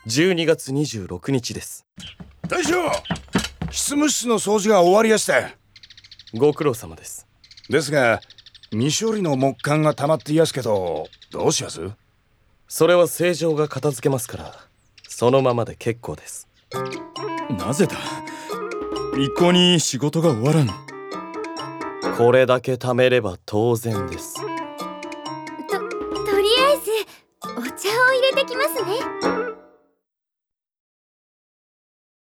12月26日です。 大将、執務室の掃除が終わりやした。 ご苦労様です。 ですが、未処理の木管が溜まっていやすけど、どうします？ それは正常が片付けますから、そのままで結構です。 なぜだ？一向に仕事が終わらん。 これだけ貯めれば当然です。 とりあえずお茶を入れてきますね。